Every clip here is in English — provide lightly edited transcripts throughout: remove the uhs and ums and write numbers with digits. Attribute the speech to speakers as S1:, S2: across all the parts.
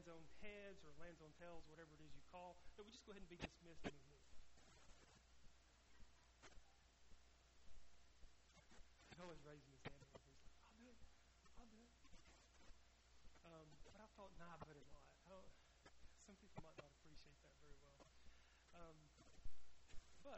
S1: lands on heads or lands on tails, whatever it is you call, that we just go ahead and be dismissed and move on. Noah's raising his hand. He's like, I'll do it. I'll do it. But I thought, nah, better not. Some people might not appreciate that very well. But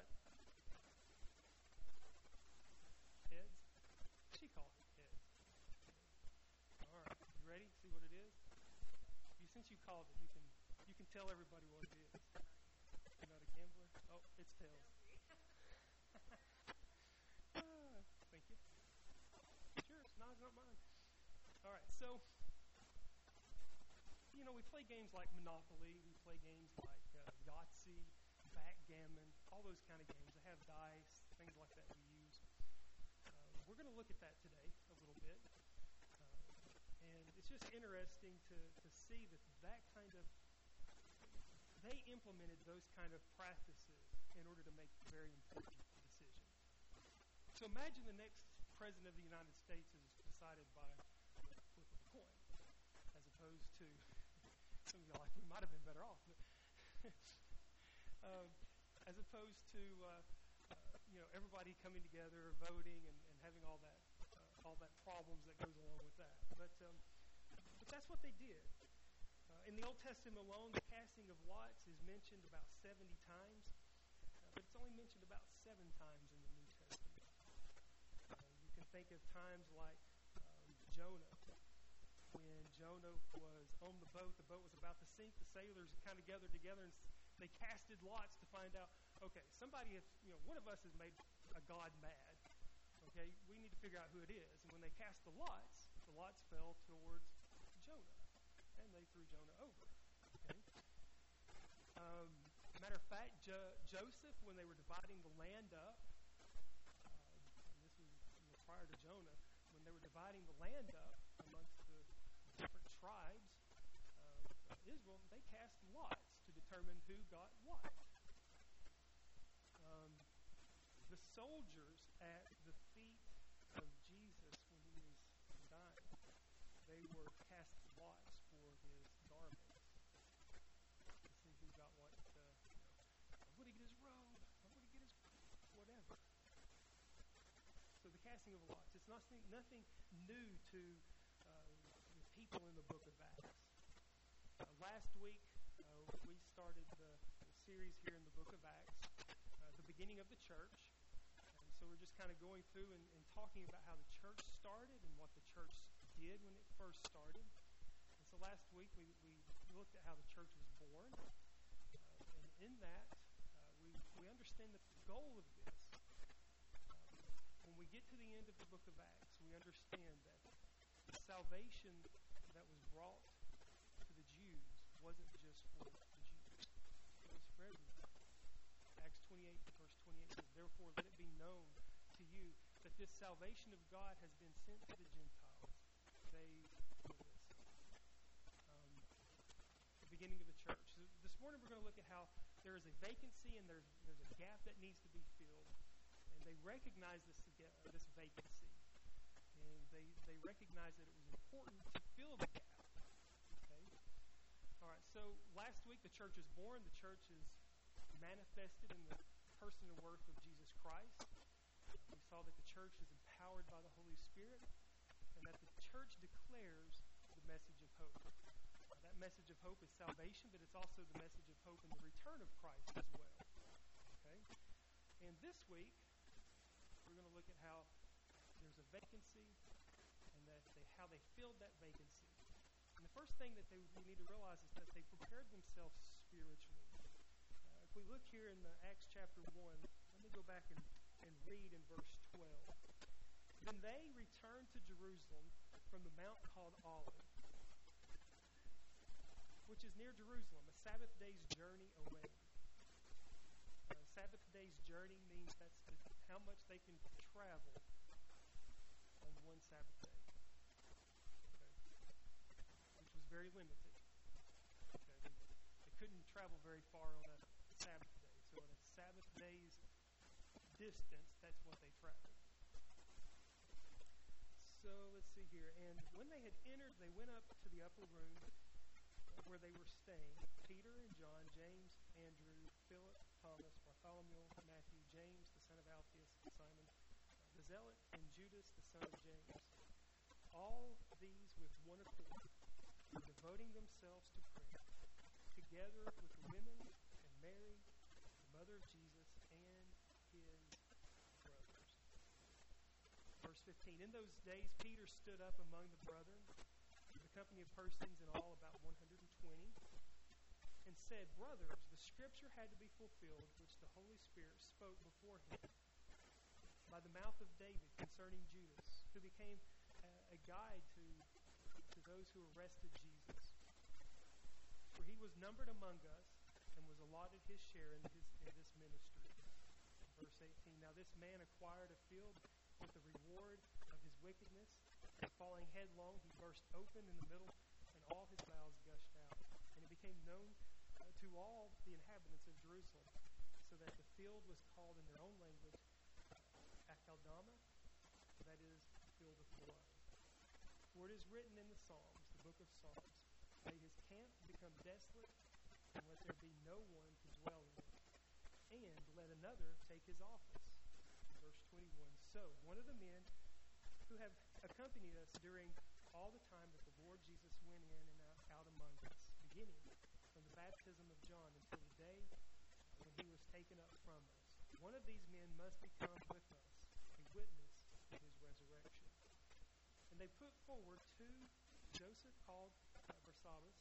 S1: heads, she called it heads. All right, you ready? See what it is? Since you called it, you can tell everybody what it is. You're not a gambler? Oh, it's tails. Thank you. It's yours. No, it's not mine. All right, so we play games like Monopoly. We play games like Yahtzee, backgammon, all those kind of games. They have dice, things like that we use. We're going to look at that today a little bit. And it's just interesting to see that kind of, they implemented those kind of practices in order to make very important decisions. So imagine the next president of the United States is decided by a flip of a coin, as opposed to, some of you are like, we might have been better off. As opposed to, everybody coming together, voting, and having all that problems that goes along with that. But that's what they did. In the Old Testament alone, the casting of lots is mentioned about 70 times, but it's only mentioned about 7 times in the New Testament. You can think of times like Jonah. When Jonah was on the boat was about to sink, the sailors kind of gathered together and they casted lots to find out, okay, one of us has made a god mad. Okay, we need to figure out who it is. And when they cast the lots fell towards Jonah, and they threw Jonah over. Okay. Matter of fact, Joseph, when they were dividing the land up, and this was prior to Jonah, when they were dividing the land up amongst the different tribes of Israel, they cast lots to determine who got what. The soldiers at the feet of Jesus when he was dying, they were casting lots for his garments to see who got what. Would he get his robe? Or would he get his whatever? So the casting of lots, it's nothing new to the people in the book of Acts. Last week, we started the series here in the book of Acts, the beginning of the church. So we're just kind of going through and talking about how the church started and what the church did when it first started. And so last week we looked at how the church was born. And in that, we understand that the goal of this, when we get to the end of the book of Acts, we understand that the salvation that was brought to the Jews wasn't just for the Jews. It was for everyone. Acts 28, verse 28 says, therefore let it be known to you that this salvation of God has been sent to the Gentiles. They will listen. The beginning of the church. So this morning we're going to look at how there is a vacancy and there's a gap that needs to be filled. And they recognize this vacancy. And they recognize that it was important to fill the gap. Okay? All right, so last week the church is born. The church is manifested in the person and work of Jesus Christ. We saw that the church is empowered by the Holy Spirit and that the church declares the message of hope. That message of hope is salvation, but it's also the message of hope in the return of Christ as well. Okay? And this week, we're going to look at how there's a vacancy and how they filled that vacancy. And the first thing that we need to realize is that they prepared themselves spiritually. If we look here in Acts chapter 1, let me go back and read in verse 12. Then they returned to Jerusalem from the mount called Olive, which is near Jerusalem, a Sabbath day's journey away. A Sabbath day's journey means that's how much they can travel on one Sabbath day. Okay. Which was very limited. Okay. They couldn't travel very far on a Sabbath day. So on a Sabbath day's distance, that's what they traveled. So let's see here. And when they had entered, they went up to the upper room where they Philip, Thomas, Bartholomew, Matthew, James, the son of Alphaeus, Simon, the Zealot, and Judas, the son of James. All these with one accord, devoting themselves to prayer, together with the women and Mary, the mother of Jesus, and his brothers. Verse 15, in those days Peter stood up among the brethren, with a company of persons in all about 120, and said, Brothers, the scripture had to be fulfilled, which the Holy Spirit spoke beforehand by the mouth of David concerning Judas, who became a guide to those who arrested Jesus. For he was numbered among us and was allotted his share in this ministry. Verse 18, now this man acquired a field with the reward of his wickedness, and falling headlong, he burst open in the middle, and all his bowels gushed out. And it became known to all the inhabitants of Jerusalem, so that the field was called in their own language Akeldama, that is, field of blood. For it is written in the Psalms, the book of Psalms, may his camp become desolate, and let there be no one to dwell in it, and let another take his office. Verse 21, so one of the men who have accompanied us during all the time that the Lord Jesus went in and out among us, beginning from the baptism of John until the day when he was taken up from us. One of these men must become with us, a witness of his resurrection. And they put forward two, Joseph called Barsabbas,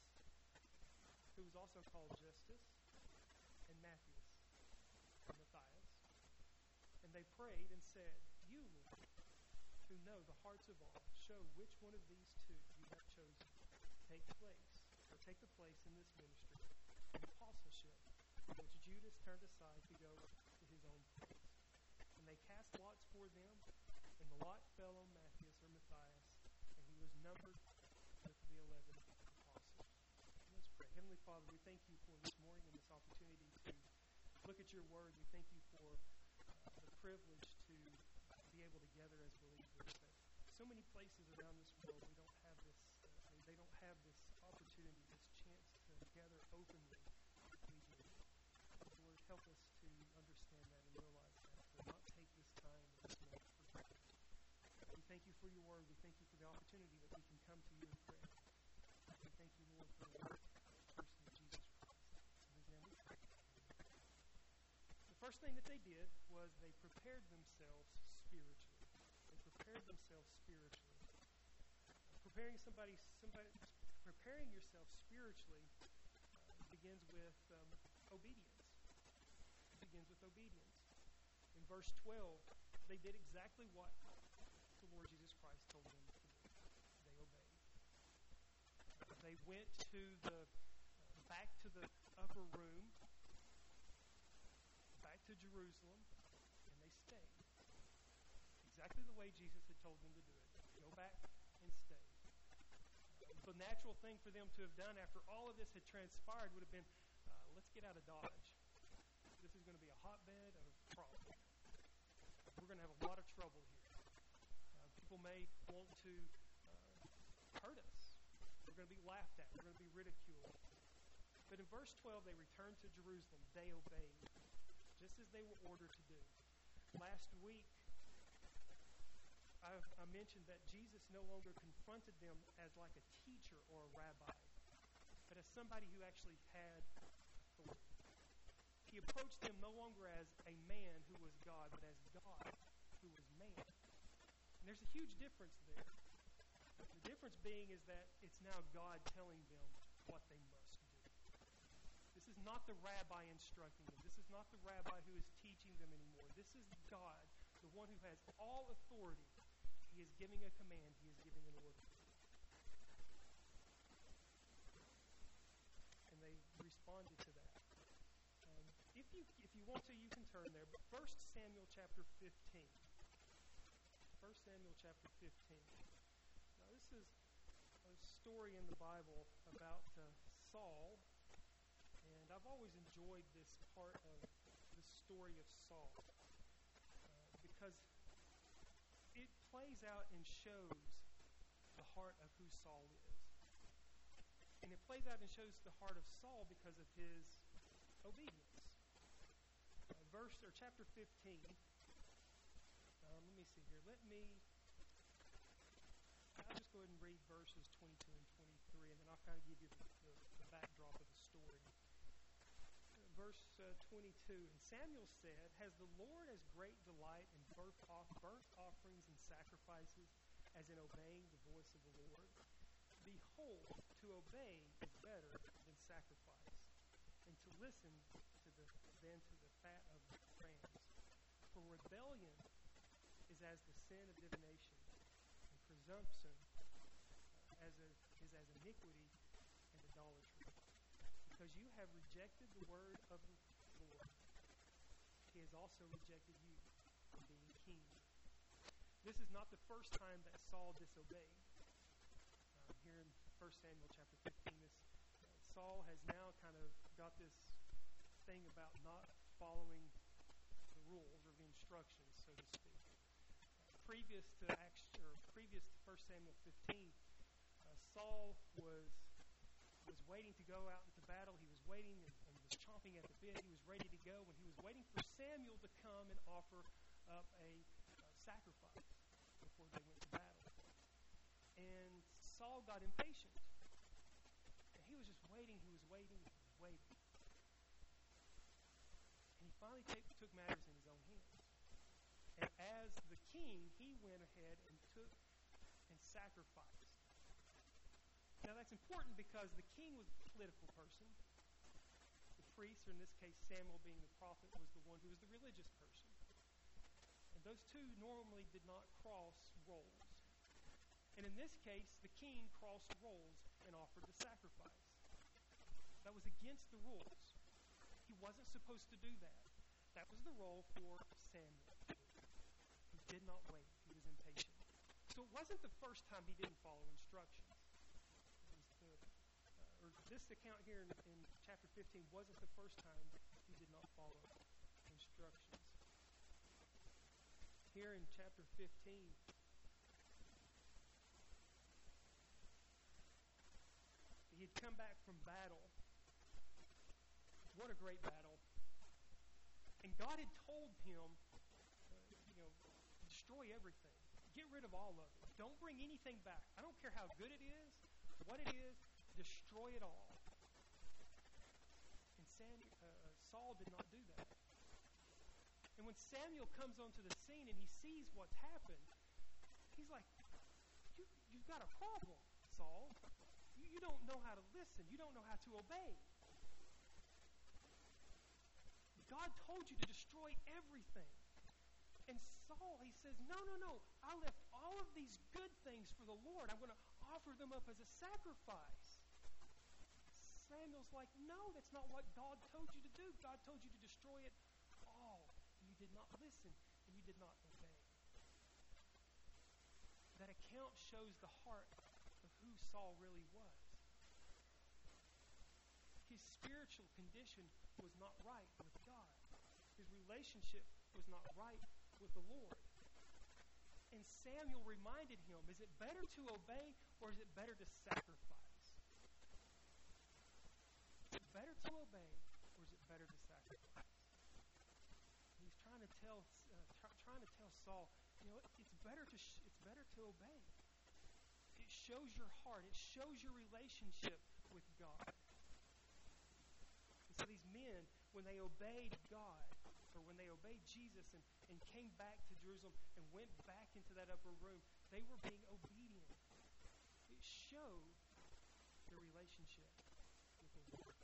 S1: who was also called Justus, and Matthias, or Matthias. And they prayed and said, You, Lord, who know the hearts of all, show which one of these two you have chosen to take the place in this ministry, the apostleship, which Judas turned aside to go to his own place. And they cast lots for them, and the lot fell on Matthias or Matthias, and he was numbered with the 11 apostles. Let's pray. Heavenly Father, we thank you for this morning and this opportunity to look at your word. We thank you for the privilege to be able to gather as believers. That so many places around this world we don't have this. They don't have this opportunity, this chance to gather openly as we do. Lord, help us to understand that and realize that. To not take this time and this moment for granted. We thank you for your word. We thank you for the opportunity that we can come to you in prayer. We thank you, Lord, for the person of Jesus Christ. In his name we pray. The first thing that they did was they prepared themselves spiritually. They prepared themselves spiritually. Preparing yourself spiritually begins with obedience. It begins with obedience. In verse 12, they did exactly what the Lord Jesus Christ told them to do. They obeyed. They went back to the upper room, back to Jerusalem, and they stayed. Exactly the way Jesus had told them to do it. Go back and stay. The natural thing for them to have done after all of this had transpired would have been, let's get out of Dodge. This is going to be a hotbed of problem. We're going to have a lot of trouble here. People may want to hurt us. We're going to be laughed at. We're going to be ridiculed. But in verse 12, they returned to Jerusalem. They obeyed, just as they were ordered to do. Last week, I mentioned that Jesus no longer confronted them as like a teacher or a rabbi, but as somebody who actually had authority. He approached them no longer as a man who was God, but as God who was man. And there's a huge difference there. The difference being is that it's now God telling them what they must do. This is not the rabbi instructing them. This is not the rabbi who is teaching them anymore. This is God, the one who has all authority. He is giving a command. He is giving an order. And they responded to that. If you want to, you can turn there. But 1 Samuel chapter 15. 1 Samuel chapter 15. Now this is a story in the Bible about Saul. And I've always enjoyed this part of the story of Saul. Because it plays out and shows the heart of who Saul is. And it plays out and shows the heart of Saul because of his obedience. chapter 15. Let me see here. I'll just go ahead and read verses 22 and 23, and then I'll kind of give you the backdrop of the story. Verse 22, and Samuel said, "Has the Lord as great delight in burnt offerings and sacrifices as in obeying the voice of the Lord? Behold, to obey is better than sacrifice, and to listen than to the fat of rams. For rebellion is as the sin of divination, and presumption is as iniquity and idolatry. Because you have rejected the word of the Lord, he has also rejected you from being king." This is not the first time that Saul disobeyed. Here in 1 Samuel chapter 15, Saul has now kind of got this thing about not following the rules or the instructions, so to speak. Previous to 1 Samuel 15, Saul was waiting to go out into battle. He was waiting and was chomping at the bit. He was ready to go, and he was waiting for Samuel to come and offer up a sacrifice before they went to battle. And Saul got impatient. And he was just waiting. He was waiting. And he finally took matters in his own hands. And as the king, he went ahead and took and sacrificed. Now that's important because the king was a political person. The priest, or in this case Samuel being the prophet, was the one who was the religious person. And those two normally did not cross roles. And in this case, the king crossed roles and offered the sacrifice. That was against the rules. He wasn't supposed to do that. That was the role for Samuel. He did not wait. He was impatient. So it wasn't the first time he didn't follow instructions. This account here in chapter 15 wasn't the first time he did not follow instructions. Here in chapter 15, he had come back from battle. What a great battle. And God had told him, destroy everything. Get rid of all of it. Don't bring anything back. I don't care how good it is, what it is, destroy it all. And Saul did not do that. And when Samuel comes onto the scene and he sees what's happened, he's like, you've got a problem, Saul. You don't know how to listen. You don't know how to obey. God told you to destroy everything. And Saul, he says, no. I left all of these good things for the Lord. I'm going to offer them up as a sacrifice. Samuel's like, no, that's not what God told you to do. God told you to destroy it all. And you did not listen, and you did not obey. That account shows the heart of who Saul really was. His spiritual condition was not right with God. His relationship was not right with the Lord. And Samuel reminded him, is it better to obey or is it better to sacrifice? Is it better to obey or is it better to sacrifice? And he's trying to tell Saul, it's better to obey. It shows your heart. It shows your relationship with God. And so these men, when they obeyed God, or when they obeyed Jesus and came back to Jerusalem and went back into that upper room, they were being obedient. It showed their relationship with the Lord.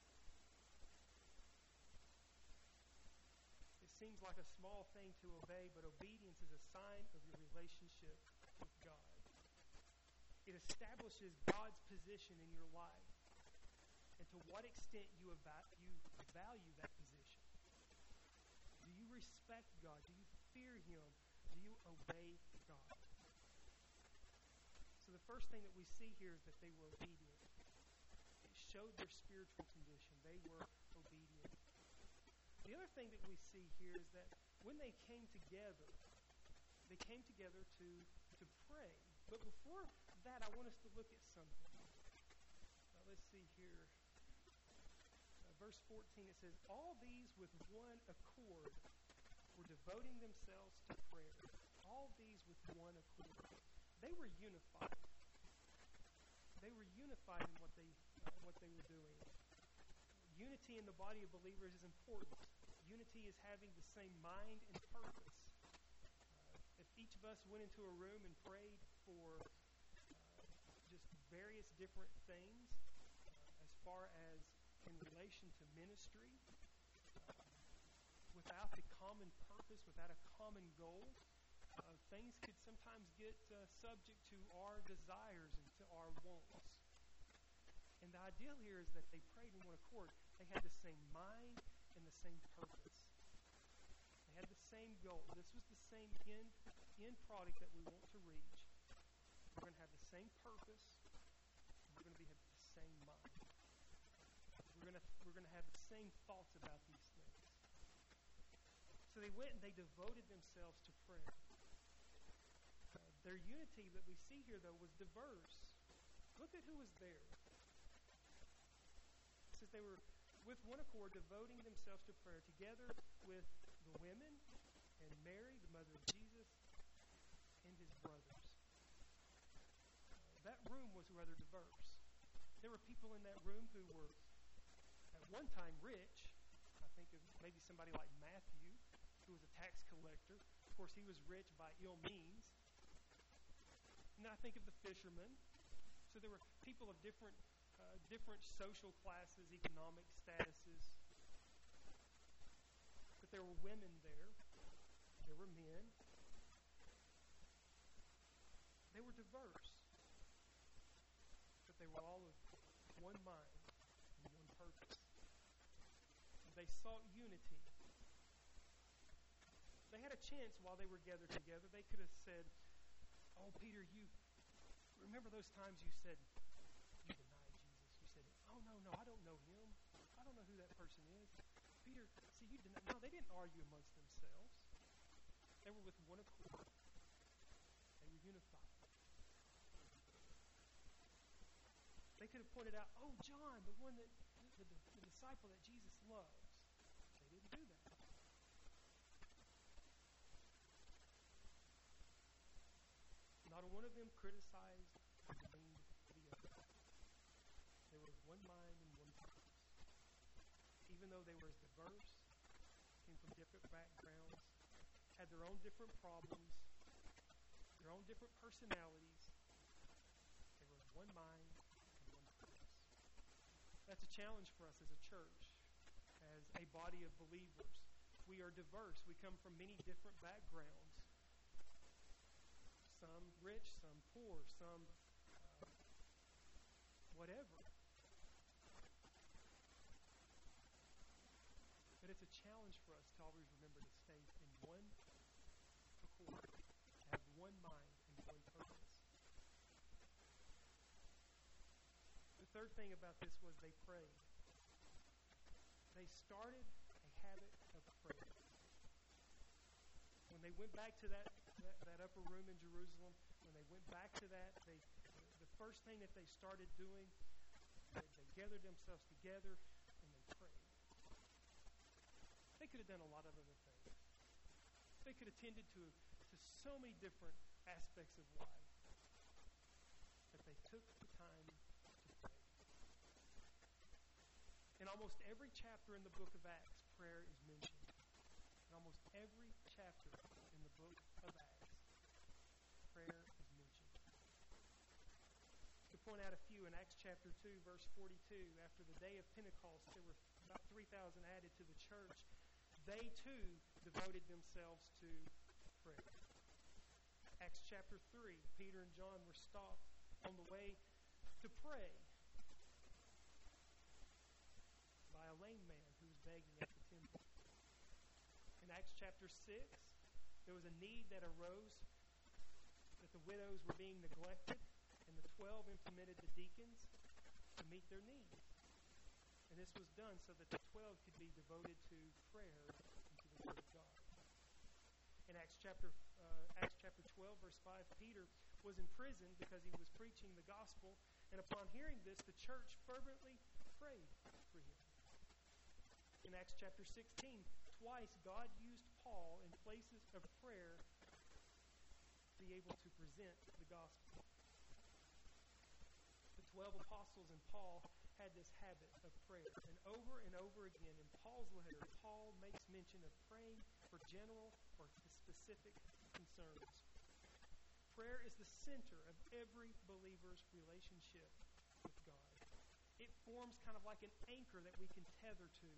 S1: It seems like a small thing to obey, but obedience is a sign of your relationship with God. It establishes God's position in your life and to what extent you value that position. Do you respect God? Do you fear Him? Do you obey God? So the first thing that we see here is that they were obedient. It showed their spiritual condition. They were obedient. The other thing that we see here is that when they came together to pray. But before that, I want us to look at something. Let's see here. verse 14, it says, all these with one accord were devoting themselves to prayer. All these with one accord. They were unified. They were unified in what they were doing. Unity in the body of believers is important. Unity is having the same mind and purpose. If each of us went into a room and prayed for just various different things, as far as in relation to ministry, without the common purpose, without a common goal, things could sometimes get subject to our desires and to our wants. And the ideal here is that they prayed in one accord. They had the same mind and the same purpose. They had the same goal. This was the same end product that we want to reach. We're going to have the same purpose. We're going to have the same mind. We're going to have the same thoughts about these things. So they went and they devoted themselves to prayer. Their unity that we see here, though, was diverse. Look at who was there. It says they were with one accord devoting themselves to prayer together with the women and Mary, the mother of Jesus, and his brothers. That room was rather diverse. There were people in that room who were at one time rich. I think of maybe somebody like Matthew, who was a tax collector. Of course, he was rich by ill means. And I think of the fishermen. So there were people of different social classes, economic statuses. But there were women there. There were men. They were diverse. But they were all of one mind and one purpose. They sought unity. They had a chance while they were gathered together. They could have said, oh, Peter, you remember those times you said you denied Jesus. You said, oh, no, I don't know him. I don't know who that person is. Peter, see, you denied. No, they didn't argue amongst themselves. They were with one accord. They were unified. They could have pointed out, oh, John, the one that the disciple that Jesus loves. They didn't do that. Not one of them criticized or demeaned the other. They were of one mind and one purpose. Even though they were as diverse, came from different backgrounds, had their own different problems, their own different personalities, they were of one mind and one purpose. That's a challenge for us as a church, as a body of believers. We are diverse. We come from many different backgrounds. Some rich, some poor, some whatever. But it's a challenge for us to always remember to stay in one accord, have one mind and one purpose. The third thing about this was they prayed. They started a habit of prayer. When they went back to that upper room in Jerusalem, when they went back to that, the first thing that they started doing, they gathered themselves together and they prayed. They could have done a lot of other things. They could have tended to so many different aspects of life, but they took the time to pray. In almost every chapter in the book of Acts, prayer is mentioned. In almost every chapter in the book of Acts, prayer is mentioned. To point out a few, in Acts chapter 2, verse 42, after the day of Pentecost, there were about 3,000 added to the church. They too devoted themselves to prayer. Acts chapter 3, Peter and John were stopped on the way to pray by a lame man who was begging at the temple. In Acts chapter 6, there was a need that arose, that the widows were being neglected, and the 12 implemented the deacons to meet their needs. And this was done so that the 12 could be devoted to prayer and to the Word of God. In Acts chapter 12, verse 5, Peter was in prison because he was preaching the gospel, and upon hearing this, the church fervently prayed for him. In Acts chapter 16, twice God used Paul in places of prayer to be able to present the gospel. The 12 apostles and Paul had this habit of prayer. And over again in Paul's letter, Paul makes mention of praying for general or specific concerns. Prayer is the center of every believer's relationship with God. It forms kind of like an anchor that we can tether to.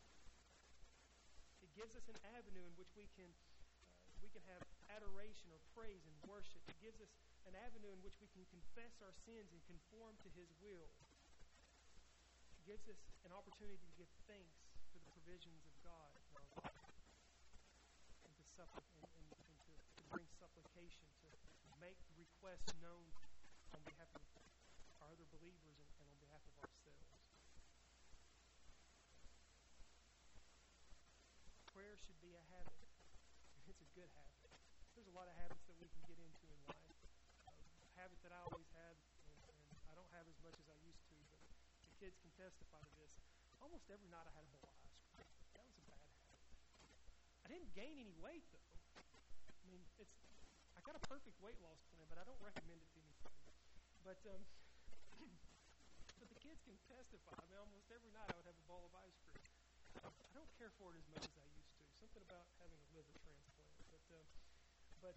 S1: It gives us an avenue in which we can have adoration or praise and worship. It gives us an avenue in which we can confess our sins and conform to His will. It gives us an opportunity to give thanks for the provisions of God in our life, and to bring supplication, to make requests known on behalf of our other believers and on behalf of ourselves. Prayer should be a habit. It's a good habit. There's a lot of habits that we can get into in life. A habit that I always had, and I don't have as much as I used to, but the kids can testify to this. Almost every night I had a bowl of ice cream. That was a bad habit. I didn't gain any weight, though. I mean, I got a perfect weight loss plan, but I don't recommend it to anybody. But but the kids can testify. I mean, almost every night I would have a bowl of ice cream. I don't care for it as much as I used to. Something about having a liver transplant. But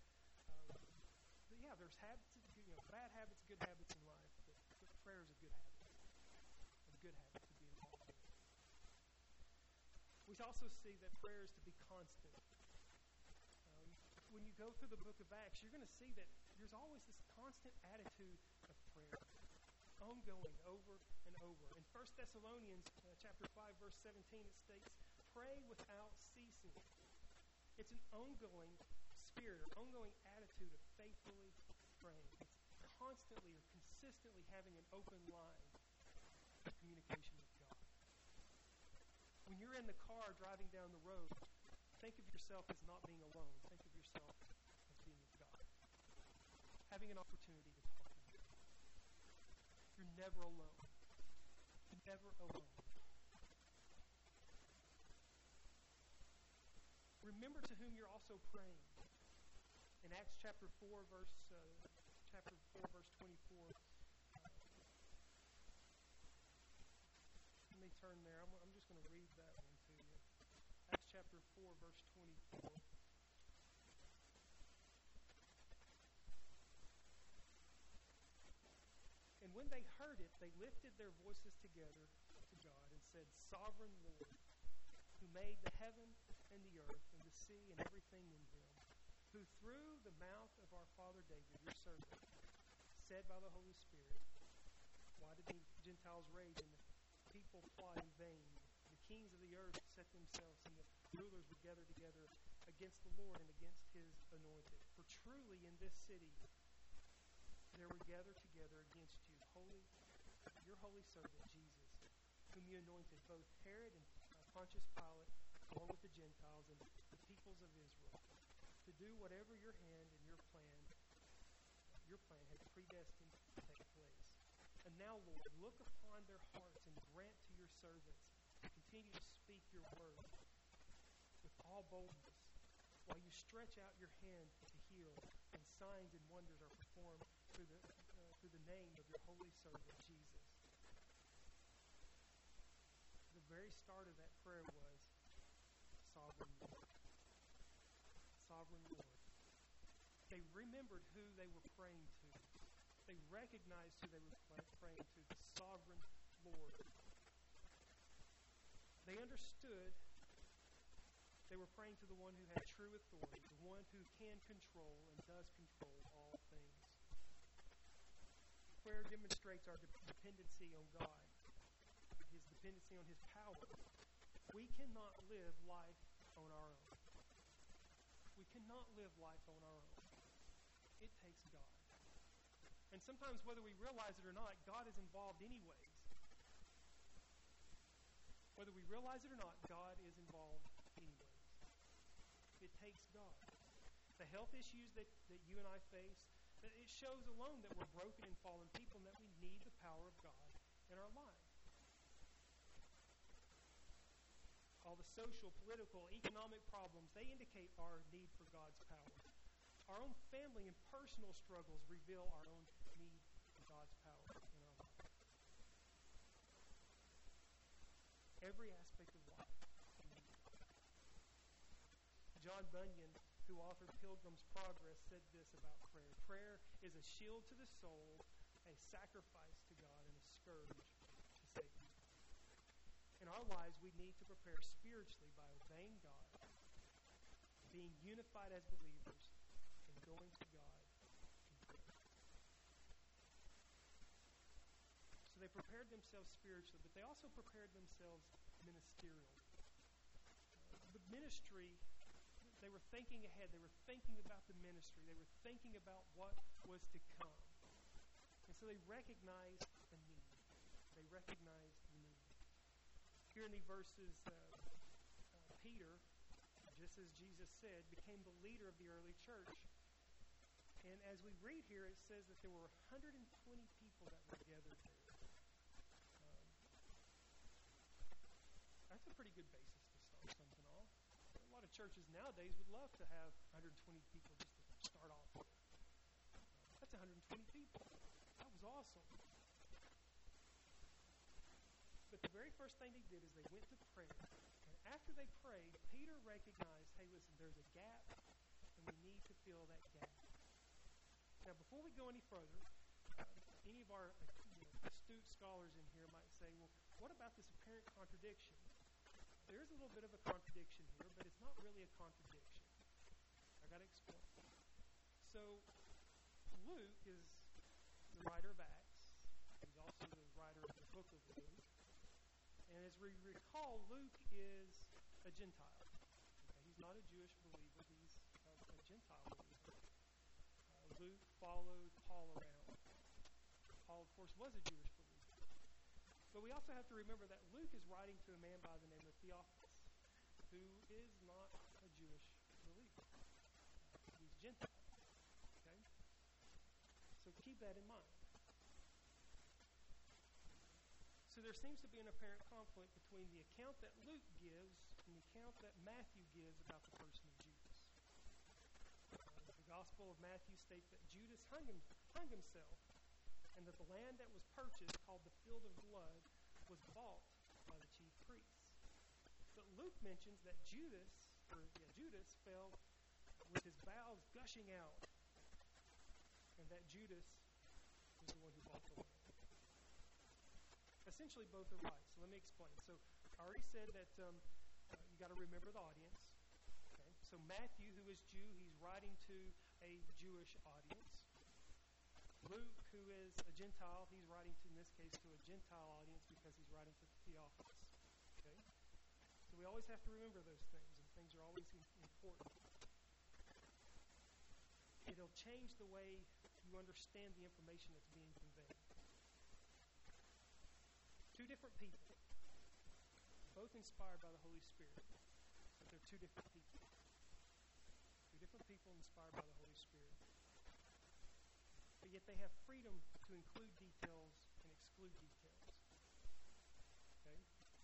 S1: yeah, there's habits, bad habits, good habits in life. But prayer is a good habit. A good habit to be involved in. We also see that prayer is to be constant. When you go through the book of Acts, you're going to see that there's always this constant attitude of prayer, ongoing over and over. In 1 Thessalonians chapter 5, verse 17, it states, "Pray without ceasing." It's an ongoing spirit, or ongoing attitude of faithfully praying. It's constantly or consistently having an open line of communication with God. When you're in the car driving down the road, think of yourself as not being alone. Think of yourself as being with God. Having an opportunity to talk to Him. You're never alone. Never alone. Remember to whom you're also praying. In Acts chapter 4, verse 24. Let me turn there. I'm just going to read that one to you. Acts chapter 4, verse 24. And when they heard it, they lifted their voices together to God and said, "Sovereign Lord, who made the heaven and the earth and the sea and everything in them, who through the mouth of our father David, your servant, said by the Holy Spirit, why did the Gentiles rage and the people plot in vain? The kings of the earth set themselves, and the rulers would gather together against the Lord and against His anointed. For truly in this city there were gathered together against you, your holy servant Jesus, whom you anointed, both Herod and Pontius Pilate, along with the Gentiles and the peoples of Israel, to do whatever your hand and your plan had predestined to take place. And now, Lord, look upon their hearts and grant to your servants to continue to speak your word with all boldness, while you stretch out your hand to heal, and signs and wonders are performed through the name of your holy servant Jesus." The very start of that prayer was, "Sovereign Lord." Sovereign Lord. They remembered who they were praying to. They recognized who they were praying to, the sovereign Lord. They understood they were praying to the one who had true authority, the one who can control and does control all things. Prayer demonstrates our dependency on God, His dependency on His power. We cannot live life on our own. We cannot live life on our own. It takes God. And sometimes, whether we realize it or not, God is involved anyways. Whether we realize it or not, God is involved anyways. It takes God. The health issues that you and I face, it shows alone that we're broken and fallen people and that we need the power of God in our life. social, political, economic problems, they indicate our need for God's power. Our own family and personal struggles reveal our own need for God's power in our life. Every aspect of life. John Bunyan, who authored Pilgrim's Progress, said this about prayer. Prayer is a shield to the soul, a sacrifice to God, and a scourge to Satan. In our lives, we need to prepare spiritually by obeying God, being unified as believers, and going to God in prayer. So they prepared themselves spiritually, but they also prepared themselves ministerially. The ministry, they were thinking ahead. They were thinking about the ministry. They were thinking about what was to come. And so they recognized the need. They recognized the need. Here in these verses, Peter, just as Jesus said, became the leader of the early church. And as we read here, it says that there were 120 people that were gathered there. That's a pretty good basis to start something off. A lot of churches nowadays would love to have 120 people just to start off with. That's 120 people. That was awesome. But the very first thing they did is they went to prayer. And after they prayed, Peter recognized, hey, listen, there's a gap, and we need to fill that gap. Now, before we go any further, any of our astute scholars in here might say, well, what about this apparent contradiction? There is a little bit of a contradiction here, but it's not really a contradiction. I got to explain. So, Luke is the writer of Acts. He's also the writer of the book of Luke. And as we recall, Luke is a Gentile. Okay? He's not a Jewish believer. He's a Gentile believer. Luke followed Paul around. Paul, of course, was a Jewish believer. But we also have to remember that Luke is writing to a man by the name of Theophilus, who is not a Jewish believer. He's Gentile. Okay? So keep that in mind. So there seems to be an apparent conflict between the account that Luke gives and the account that Matthew gives about the person of Judas. The Gospel of Matthew states that Judas hung himself, and that the land that was purchased, called the Field of Blood, was bought by the chief priests. But Luke mentions that Judas fell with his bowels gushing out, and that Judas was the one who bought the land. Essentially, both are right. So let me explain. So I already said that you got to remember the audience. Okay? So Matthew, who is Jew, he's writing to a Jewish audience. Luke, who is a Gentile, he's writing to, in this case, to a Gentile audience because he's writing to Theophilus. Okay? So we always have to remember those things, and things are always important. It'll change the way you understand the information that's being conveyed. Two different people, both inspired by the Holy Spirit, but they're two different people. Two different people inspired by the Holy Spirit. But yet they have freedom to include details and exclude details. Okay?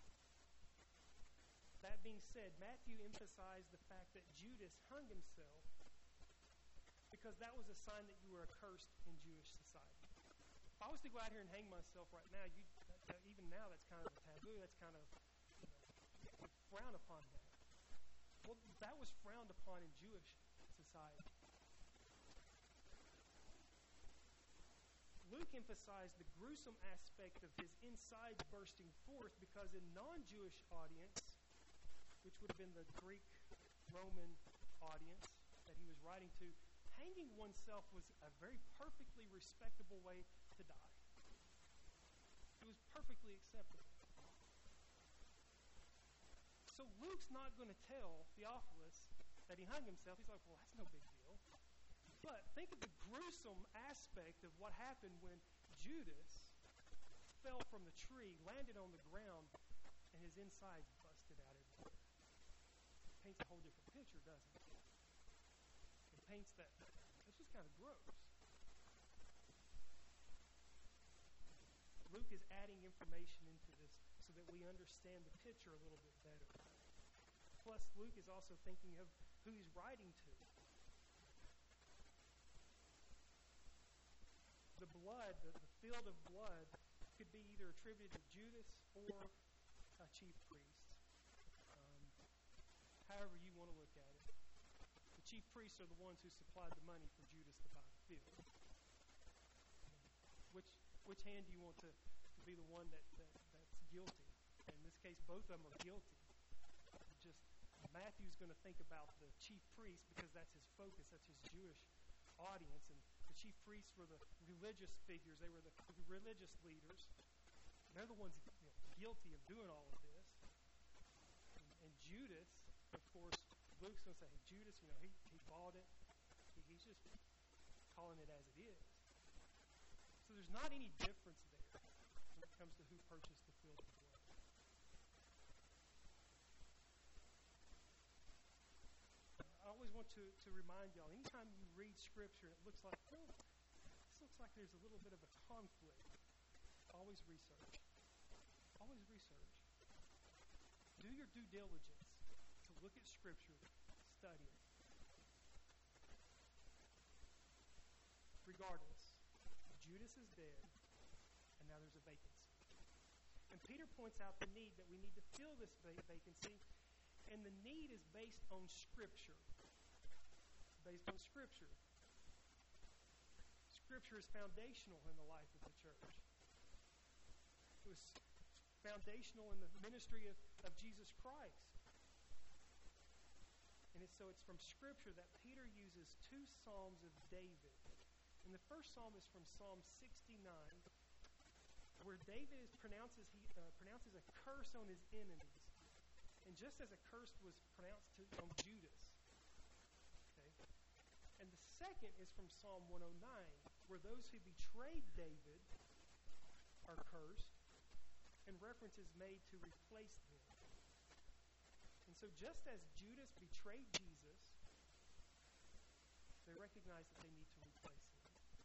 S1: That being said, Matthew emphasized the fact that Judas hung himself because that was a sign that you were accursed in Jewish society. If I was to go out here and hang myself right now, even now that's kind of a taboo. That's kind of frowned upon that. Well, that was frowned upon in Jewish society. Luke emphasized the gruesome aspect of his insides bursting forth because in non-Jewish audience, which would have been the Greek, Roman audience that he was writing to, hanging oneself was a very perfectly respectable way to die. It was perfectly acceptable. So Luke's not going to tell Theophilus that he hung himself. He's like, well, that's no big deal. But think of the gruesome aspect of what happened when Judas fell from the tree, landed on the ground, and his insides busted out everywhere. It paints a whole different picture, doesn't it? It paints that. It's just kind of gross. Luke is adding information into this so that we understand the picture a little bit better. Plus, Luke is also thinking of who he's writing to. The blood, the field of blood, could be either attributed to Judas or a chief priest. However you want to look at it. The chief priests are the ones who supplied the money for Judas to buy the field. Which hand do you want to be the one that's guilty? In this case, both of them are guilty. Just Matthew's going to think about the chief priest because that's his focus, that's his Jewish audience, and the chief priests were the religious figures. They were the religious leaders. They're the ones guilty of doing all of this. And Judas, of course, Luke's going to say, hey, Judas, he bought it. He's just calling it as it is. So there's not any difference there when it comes to who purchased the field of blood. I always want to remind y'all, anytime you read Scripture, it looks like, this looks like there's a little bit of a conflict. Always research. Always research. Do your due diligence to look at Scripture, study it. Regardless, Judas is dead, and now there's a vacancy. And Peter points out the need that we need to fill this vacancy, and the need is based on Scripture. Based on Scripture. Scripture is foundational in the life of the church. It was foundational in the ministry of Jesus Christ. And so it's from Scripture that Peter uses two Psalms of David. And the first Psalm is from Psalm 69, where David pronounces a curse on his enemies. And just as a curse was pronounced on Judas. Okay? And the second is from Psalm 109, where those who betrayed David are cursed, and reference is made to replace them. And so just as Judas betrayed Jesus, they recognize that they need to replace him.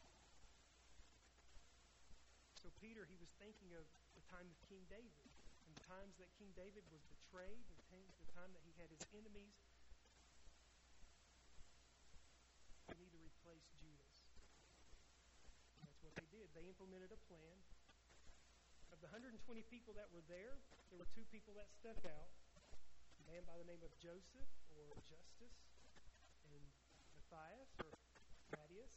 S1: So Peter, he was thinking of the time of King David, and the times that King David was betrayed, and the time that he had his enemies. They need to replace Judas. And that's what they did. They implemented a plan. Of the 120 people that were there were two people that stuck out. A man by the name of Joseph, or Justus, and Matthias, or Matthias.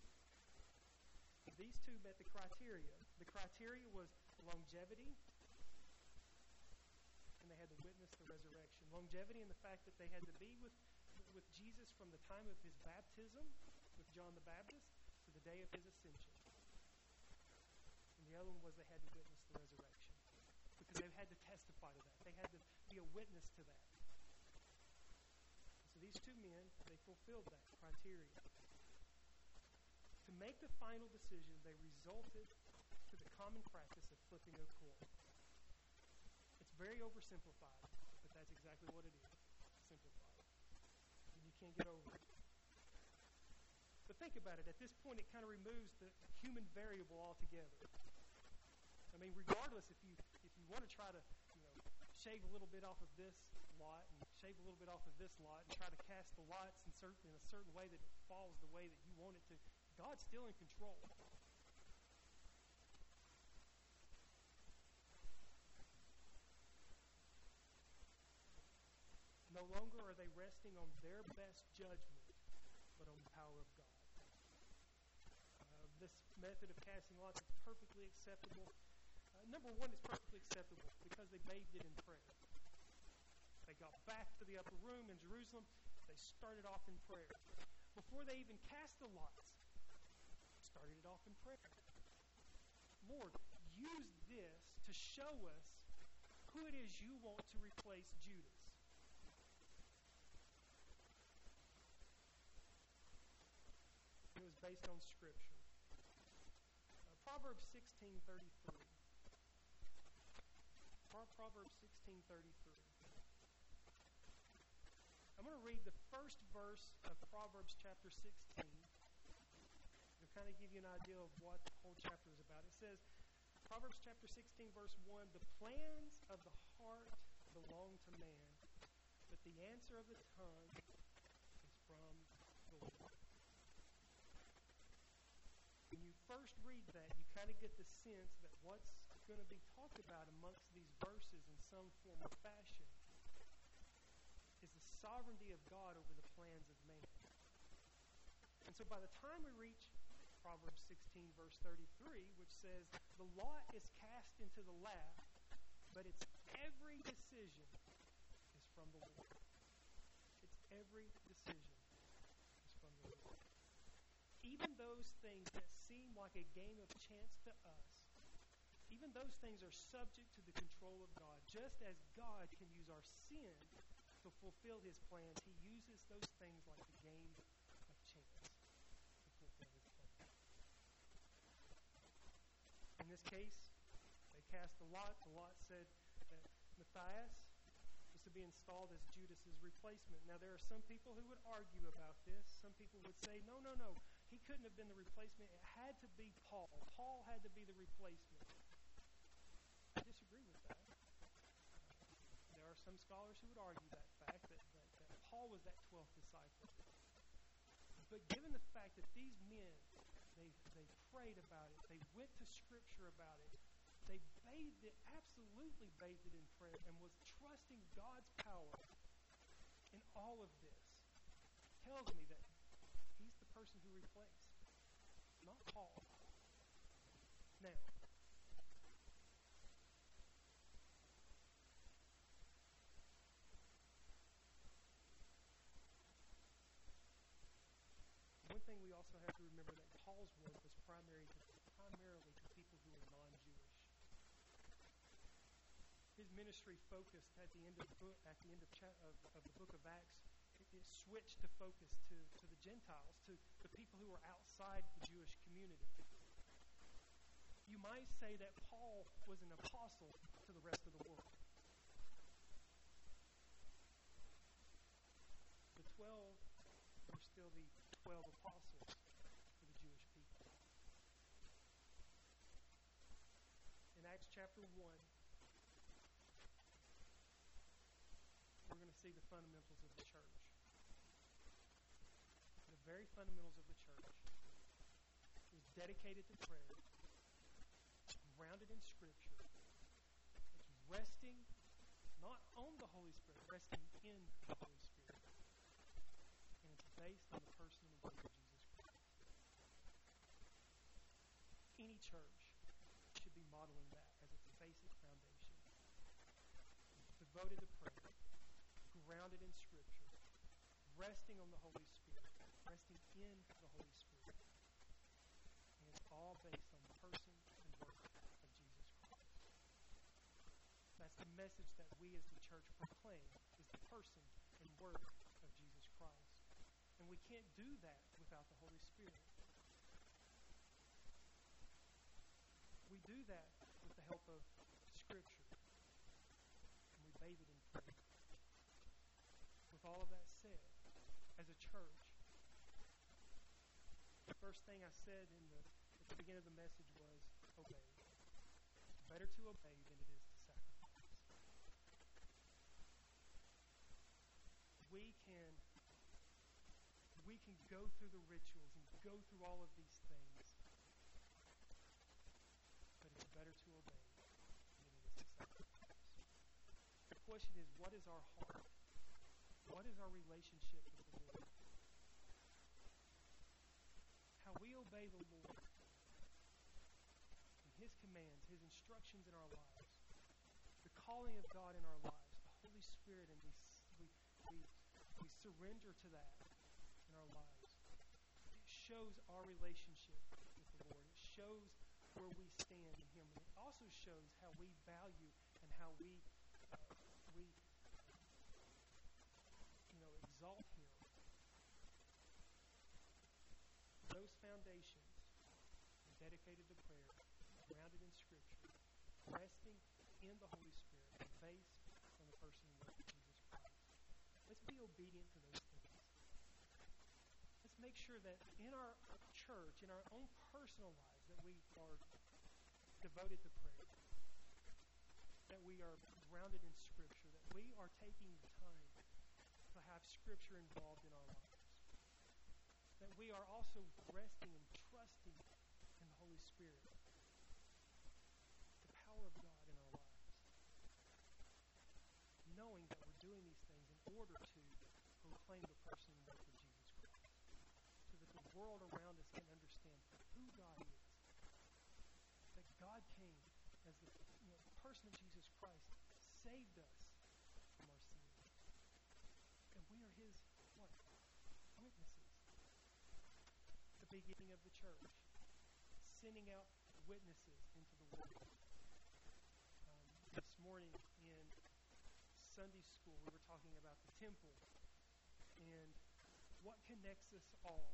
S1: These two met the criteria. The criteria was longevity, and they had to witness the resurrection. Longevity in the fact that they had to be with Jesus from the time of his baptism with John the Baptist to the day of his ascension. And the other one was they had to witness the resurrection, because they had to testify to that. They had to be a witness to that. So these two men, they fulfilled that criteria. To make the final decision, they resorted to the common practice of flipping a coin. It's very oversimplified, but that's exactly what it is. Simplified. And you can't get over it. But think about it. At this point, it kind of removes the human variable altogether. I mean, regardless, if you want to try to, shave a little bit off of this lot and shave a little bit off of this lot and try to cast the lots in a certain way that it falls the way that you want it to, God's still in control. No longer are they resting on their best judgment, but on the power of God. This method of casting lots is perfectly acceptable. Number one, it's perfectly acceptable because they bathed it in prayer. They got back to the upper room in Jerusalem. They started off in prayer. Before they even cast the lots, started it off in prayer. Lord, use this to show us who it is you want to replace Judas. It was based on Scripture. Proverbs 16:33. Proverbs 16:33. I'm going to read the first verse of Proverbs chapter 16. It'll kind of give you an idea of what the whole chapter is about. It says, Proverbs chapter 16, verse 1, the plans of the heart belong to man, but the answer of the tongue is from the Lord. When you first read that, you kind of get the sense that what's going to be talked about amongst these verses in some form or fashion is the sovereignty of God over the plans of man. And so by the time we reach Proverbs 16, verse 33, which says, the lot is cast into the lap, but its every decision is from the Lord. Its every decision is from the Lord. Even those things that seem like a game of chance to us, even those things are subject to the control of God. Just as God can use our sin to fulfill His plans, He uses those things like the game of chance to fulfill His plans. In this case, they cast the lot. The lot said that Matthias was to be installed as Judas's replacement. Now, there are some people who would argue about this. Some people would say, no. He couldn't have been the replacement. It had to be Paul. Paul had to be the replacement. I disagree with that. There are some scholars who would argue that fact, that Paul was that 12th disciple. But given the fact that these men, they prayed about it, they went to Scripture about it, they absolutely bathed it in prayer and was trusting God's power in all of this, tells me that he's the person who replaced, not Paul. Now, one thing we also have to remember that Paul's work was primarily to people who were non-Jewish. His ministry focused at the end of the book, of the book of Acts. It switched to focus to the Gentiles, to the people who were outside the Jewish community. You might say that Paul was an apostle to the rest of the world. The 12 were still the 12 apostles for the Jewish people. In Acts chapter 1, we're going to see the fundamentals of the church. The very fundamentals of the church is dedicated to prayer, grounded in Scripture. It's resting not on the Holy Spirit, resting in the Holy Spirit. And it's based on the person and work of Jesus Christ. Any church should be modeling that as its basic foundation. Devoted to prayer, grounded in Scripture, resting on the Holy Spirit, resting in the Holy Spirit. And it's all based on the person and work of Jesus Christ. That's the message that we as the church proclaim, is the person and work of Jesus Christ. And we can't do that without the Holy Spirit. We do that with the help of Scripture. And we bathe it in prayer. With all of that said, as a church, the first thing I said at the beginning of the message was obey. It's better to obey than it is to sacrifice. We can go through the rituals and go through all of these things, but it's better to obey than it is to sacrifice. The question is, what is our heart? What is our relationship with the Lord? How we obey the Lord and His commands, His instructions in our lives, the calling of God in our lives, the Holy Spirit, and we surrender to that in our lives. It shows our relationship with the Lord. It shows where we stand in Him. And it also shows how we value and how we exalt Him. Those foundations are dedicated to prayer, grounded in Scripture, resting in the Holy Spirit, and based on the person and work of Jesus Christ. Let's be obedient to those things. Let's make sure that in our church, in our own personal lives, that we are devoted to prayer, that we are grounded in Scripture, that we are taking the time to have Scripture involved in our lives. That we are also resting and trusting in the Holy Spirit, the power of God in our lives. Knowing that we're doing these things in order to proclaim the person and work of Jesus Christ. So that the world around us can understand who God is. That God came as the person of Jesus Christ, saved us from our sins. And we are His, what? Witnesses. The beginning of the church. Sending out witnesses into the world. This morning in Sunday school, we were talking about the temple and what connects us all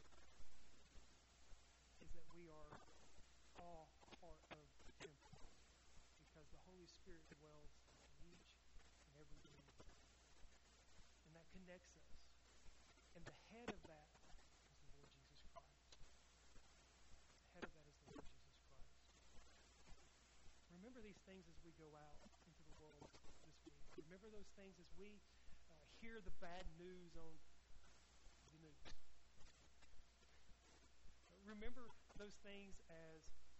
S1: is that we are all part of the temple because the Holy Spirit dwells in each and every believer. And that connects us. And the head of that is the Lord Jesus Christ. The head of that is the Lord Jesus Christ. Remember these things as we go out into the world this week. Remember those things as we hear the bad news on the news. Remember those things as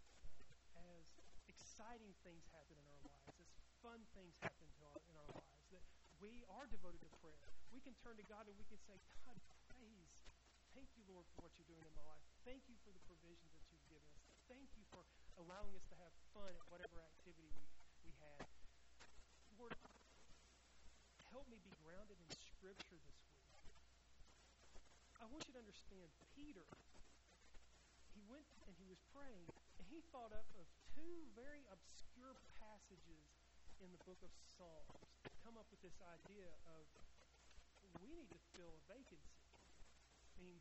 S1: exciting things happen in our lives, as fun things happen in our lives, that we are devoted to prayer. We can turn to God and we can say, God, praise. Thank you, Lord, for what you're doing in my life. Thank you for the provisions that you've given us. Thank you for allowing us to have fun at whatever activity we had. Lord, help me be grounded in Scripture this week. I want you to understand, Peter, he went and he was praying, and he thought up of two very obscure passages in the book of Psalms that come up with this idea of we need to fill a vacancy. I mean,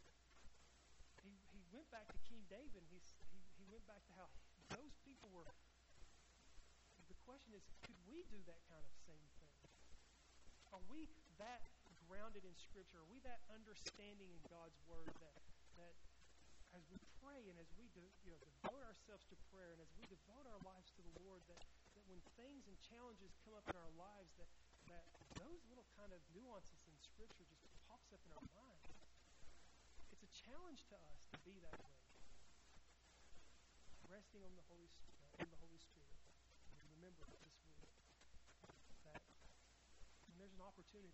S1: he went back to King David, and he went back to how those people were. The question is, could we do that kind of same thing? Are we that grounded in Scripture? Are we that understanding in God's Word that as we pray and as we devote ourselves to prayer and as we devote our lives to the Lord, that when things and challenges come up in our lives, that those little kind of nuances in Scripture just pops up in our mind. It's a challenge to us to be that way. Resting on the Holy Spirit. And remember this week that when there's an opportunity,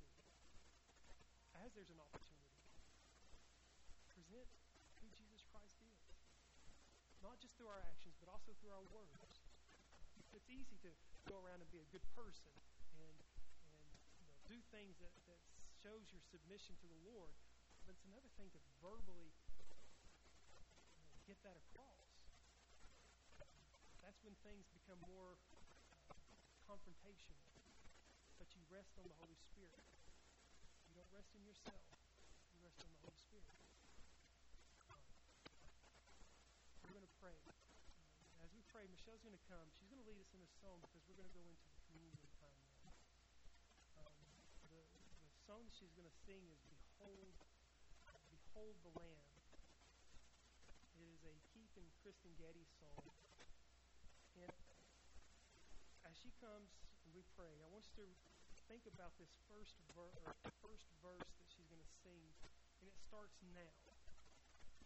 S1: present who Jesus Christ is. Not just through our actions, but also through our words. It's easy to go around and be a good person and do things that shows your submission to the Lord, but it's another thing to verbally get that across. That's when things become more confrontational. But you rest on the Holy Spirit. You don't rest in yourself. You rest on the Holy Spirit. We're going to pray. As we pray, Michelle's going to come. She's going to lead us in a song because we're going to go into the communion time now. The song that she's going to sing is Behold the Lamb. It is a Keith and Kristen Getty song. And as she comes and we pray, I want you to think about this first verse that she's going to sing, and it starts now.